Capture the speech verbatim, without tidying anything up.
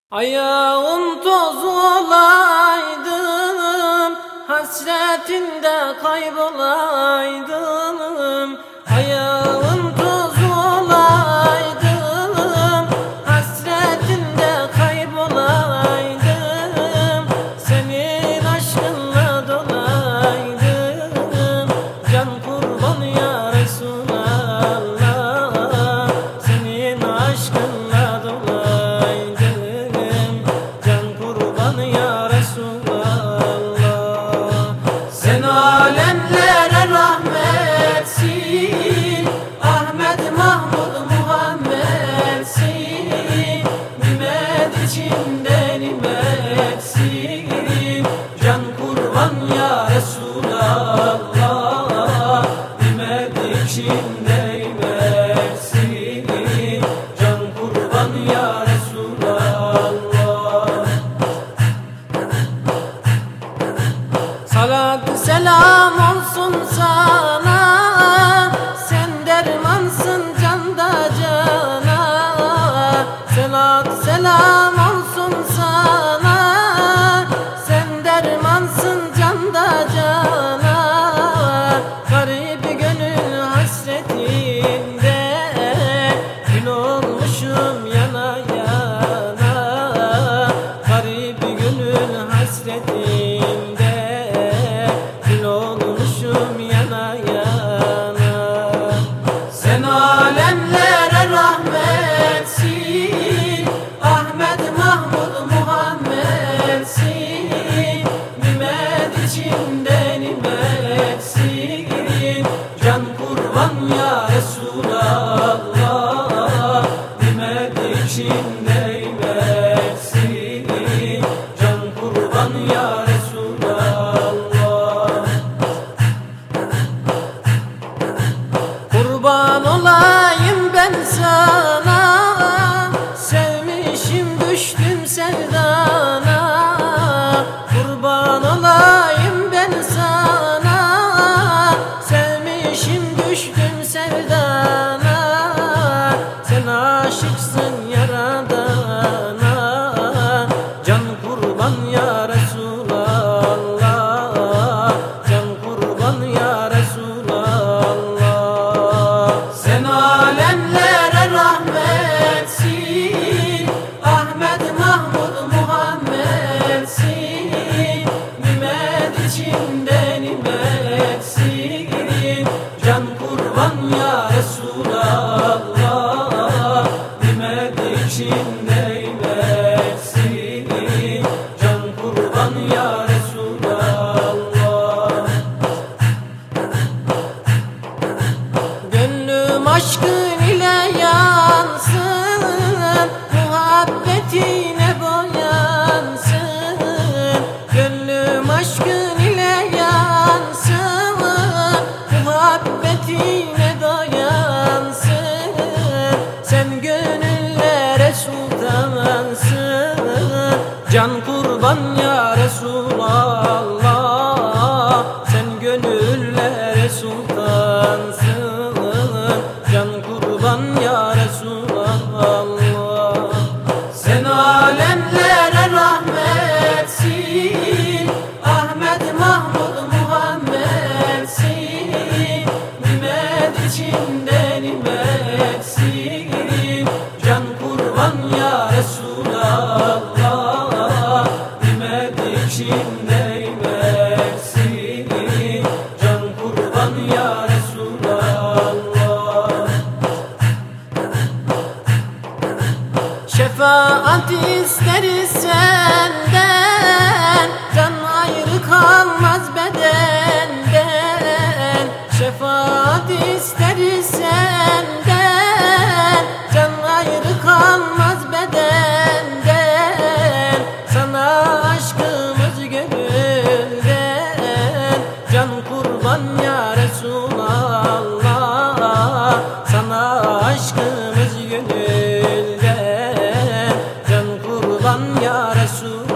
Ayağım toz olaydım, hasretinde kaybolaydım. Ayağım toz olaydım, hasretinde kaybolaydım. Senin aşkınla dolaydım, can kurban ya Resulallah. Senin aşkınla dolaydım, ya Resulallah. Sen alemlere rahmetsin, Ahmet Mahmud Muhammed'sin. Nimet içinde nimetsin, can kurban ya Resulallah. Nimet içinde nimetsin, can kurban ya Resulallah. Salat selam olsun sana, sen dermansın canda cana. Salat selam olsun sana, sen dermansın canda cana. Garip gönül hasretinde gül olmuşum yana yana. Garip gönül hasretinde yana yana. Sen alemlere rahmetsin, Ahmet Mahmud Muhammed'sin. Nimet içinde nimetsin, can kurban ya Resulallah. Nimet içinde nimetsin, can kurban ya Resulallah. Kurban olayım ben sana, sevmişim düştüm sevdana. Kurban olayım ben sana, sevmişim düştüm sevdana. Sen aşıksın yaradana, can kurban ya Resulallah. Can kurban ya Resulallah. Sen alemlere rahmetsin, Ahmet Mahmud Muhammed'sin. Nimet içinde nimetsin, can kurban ya Resulallah. Nimet içinde nimetsin, can kurban ya Resulallah. Gönlüm aşkın ile yansın, muhabbetine boyansın. Gönlüm aşkın ile yansın, muhabbetine doyansın. Sen gönüllere sultansın, can kurban ya Resulallah. Sen gönüllere sultansın, can kurban ya Resulallah. Sen alemlere rahmetsin, Ahmet Mahmud Muhammed'sin. Nimet içinde nimetsin, can kurban ya Resulallah. Nimet içinde nimetsin, can kurban ya Resulallah. Şefaat isteriz senden, can ayrı kalmaz bedenden. Şefaat isteriz senden, can ayrı kalmaz bedenden. Sana aşkımız gönülden, can kurban ya Resulallah. Sana aşkımız gönülden, can kurban ya Resulallah.